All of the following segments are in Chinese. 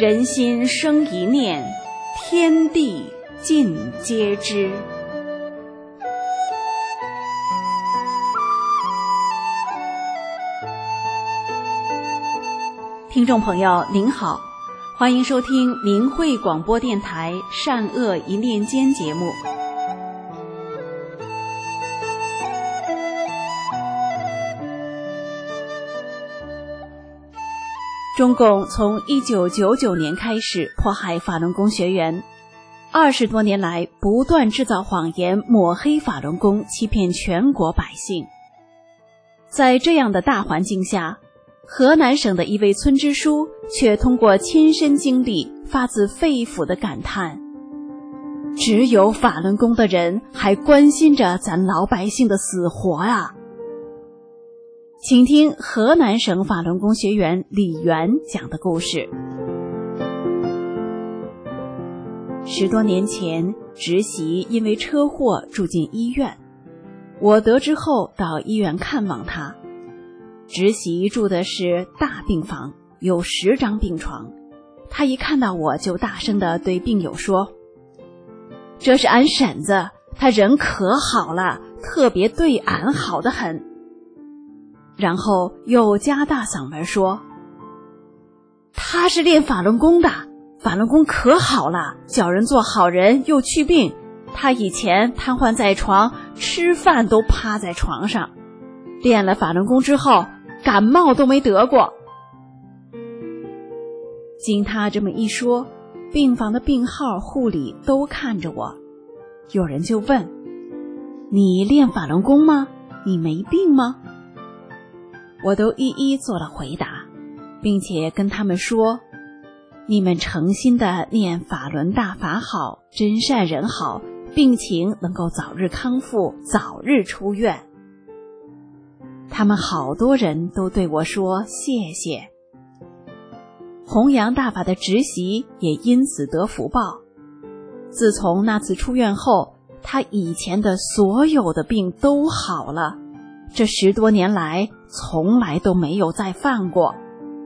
人心生一念，天地尽皆知。听众朋友您好，欢迎收听明慧广播电台善恶一念间节目。中共从1999年开始迫害法轮功学员，20多年来不断制造谎言，抹黑法轮功，欺骗全国百姓。在这样的大环境下，河南省的一位村支书却通过亲身经历发自肺腑的感叹：只有法轮功的人还关心着咱老百姓的死活啊！请听河南省法轮功学员李元讲的故事。10多年前，侄媳因为车祸住进医院，我得知后到医院看望她。侄媳住的是大病房，有10张病床。她一看到我就大声地对病友说：“这是俺婶子，她人可好了，特别对俺好得很。”然后又加大嗓门说：“她是练法轮功的，法轮功可好了，教人做好人又去病。她以前瘫痪在床，吃饭都趴在床上，练了法轮功之后，感冒都没得过。”经他这么一说，病房的病号、护理都看着我。有人就问：“你练法轮功吗？你没病吗？”我都一一做了回答，并且跟他们说：“你们诚心的念法轮大法好，真善人好，病情能够早日康复，早日出院。”他们好多人都对我说谢谢。弘扬大法的侄媳也因此得福报。自从那次出院后，她以前的所有的病都好了，这10多年来从来都没有再犯过。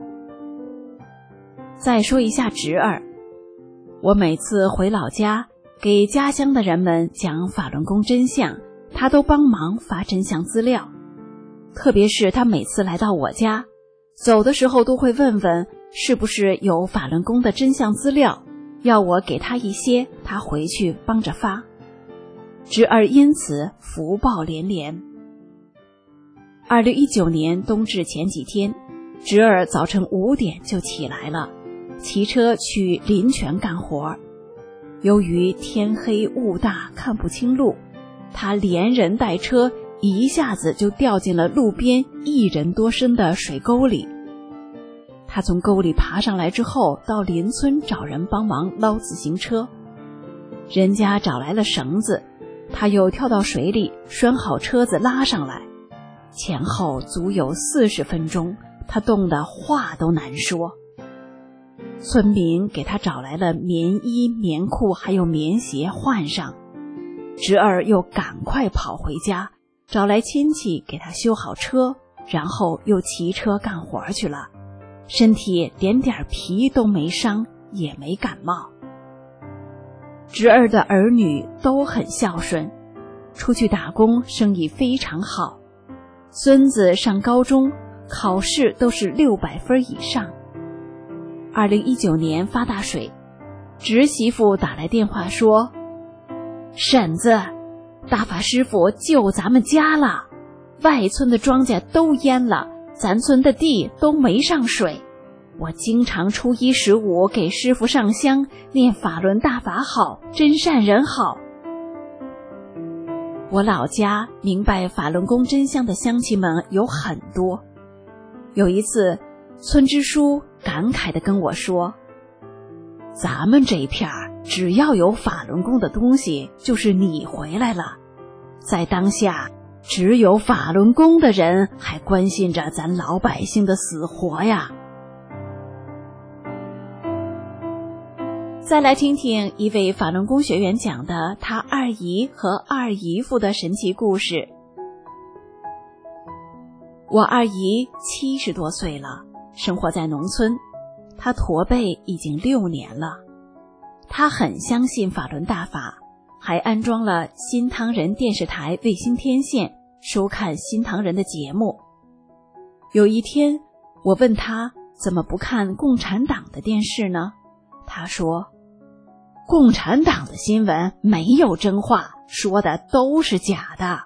再说一下侄儿，我每次回老家给家乡的人们讲法轮功真相，他都帮忙发真相资料。特别是他每次来到我家，走的时候都会问问是不是有法轮功的真相资料，要我给他一些，他回去帮着发。侄儿因此福报连连。2019年冬至前几天，侄儿早晨5点就起来了，骑车去临泉干活。由于天黑雾大看不清路，他连人带车一下子就掉进了路边1人多深的水沟里。他从沟里爬上来之后，到邻村找人帮忙捞自行车。人家找来了绳子，他又跳到水里拴好车子拉上来。前后足有40分钟，他冻得话都难说。村民给他找来了棉衣、棉裤还有棉鞋换上。侄儿又赶快跑回家，找来亲戚给他修好车，然后又骑车干活去了，身体连点皮都没伤，也没感冒。侄儿的儿女都很孝顺，出去打工，生意非常好。孙子上高中，考试都是600分以上。2019年发大水，侄媳妇打来电话说：“婶子，大法师傅救咱们家了，外村的庄稼都淹了，咱村的地都没上水。我经常初1、15给师傅上香，念法轮大法好，真善人好。”我老家明白法轮功真相的乡亲们有很多。有一次，村支书感慨地跟我说：“咱们这一片只要有法轮功的东西，就是你回来了。在当下，只有法轮功的人还关心着咱老百姓的死活呀。”再来听听一位法轮功学员讲的他二姨和二姨夫的神奇故事。我二姨70多岁了，生活在农村， 他驼背已经6年了。他很相信法轮大法，还安装了新唐人电视台卫星天线，收看新唐人的节目。有一天，我问他怎么不看共产党的电视呢？他说，共产党的新闻没有真话，说的都是假的。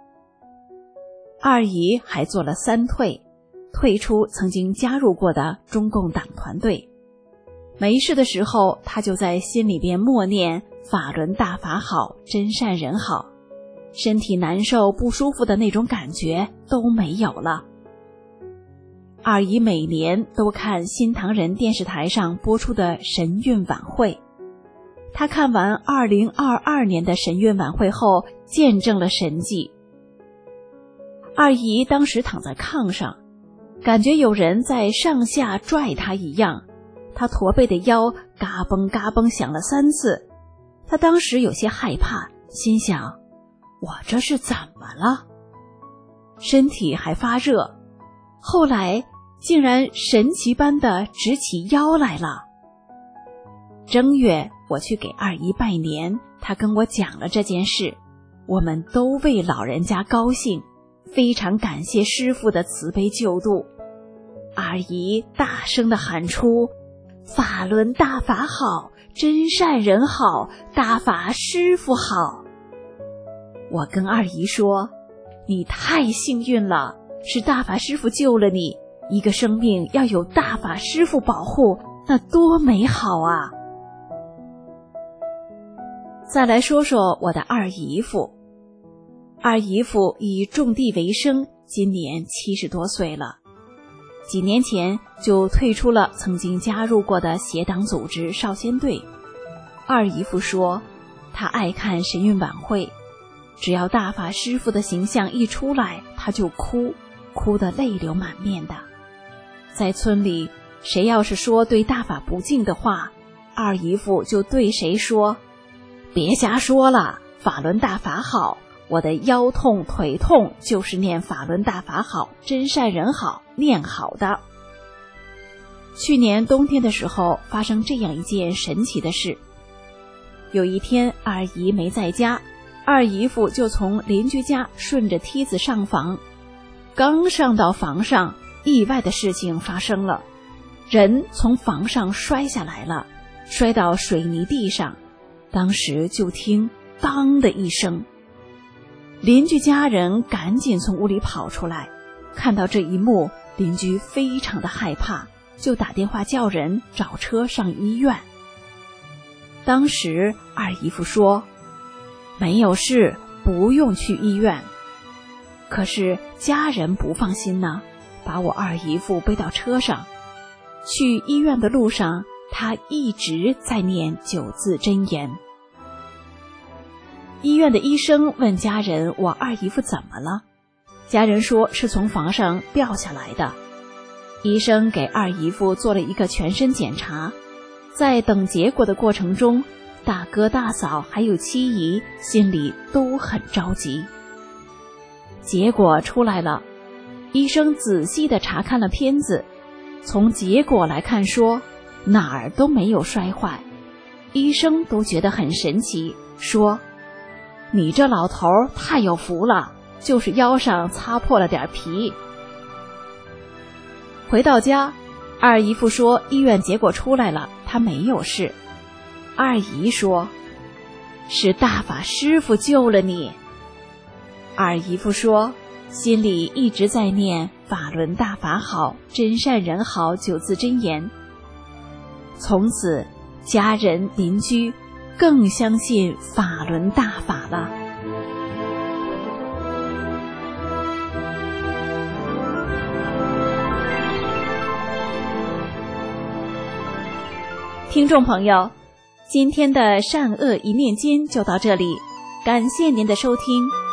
二姨还做了3退，退出曾经加入过的中共党团队。没事的时候，他就在心里边默念法轮大法好，真善人好，身体难受不舒服的那种感觉都没有了。二姨每年都看新唐人电视台上播出的神韵晚会，她看完2022年的神韵晚会后，见证了神迹。二姨当时躺在炕上，感觉有人在上下拽她一样，她驼背的腰嘎嘣嘎嘣响了3次。她当时有些害怕，心想，我这是怎么了？身体还发热，后来竟然神奇般的直起腰来了。正月我去给二姨拜年，她跟我讲了这件事，我们都为老人家高兴，非常感谢师父的慈悲救度。二姨大声地喊出，法轮大法好，真善人好，大法师父好。我跟二姨说，你太幸运了，是大法师父救了你，一个生命要有大法师父保护，那多美好啊。再来说说我的二姨夫。二姨夫以种地为生，今年70多岁了。几年前就退出了曾经加入过的邪党组织少先队。二姨夫说，他爱看神韵晚会，只要大法师父的形象一出来，他就哭得泪流满面的。在村里，谁要是说对大法不敬的话，二姨夫就对谁说，别瞎说了，法轮大法好，我的腰痛腿痛就是念法轮大法好，真善人好念好的。去年冬天的时候，发生这样一件神奇的事。有一天二姨没在家，二姨夫就从邻居家顺着梯子上房，刚上到房上，意外的事情发生了，人从房上摔下来了，摔到水泥地上，当时就听当的一声，邻居家人赶紧从屋里跑出来，看到这一幕，邻居非常的害怕，就打电话叫人找车上医院。当时二姨夫说，没有事，不用去医院。可是家人不放心呢，把我二姨夫背到车上。去医院的路上，他一直在念9字真言。医院的医生问家人，我二姨夫怎么了？家人说是从房上掉下来的。医生给二姨夫做了一个全身检查，在等结果的过程中，大哥大嫂还有七姨心里都很着急。结果出来了，医生仔细地查看了片子，从结果来看说哪儿都没有摔坏，医生都觉得很神奇，说你这老头太有福了，就是腰上擦破了点皮。回到家，二姨夫说医院结果出来了，他没有事。二姨说，是大法师父救了你。二姨夫说，心里一直在念法轮大法好，真善人好9字真言。从此家人邻居更相信法轮大法了。听众朋友，今天的善恶一念间就到这里，感谢您的收听。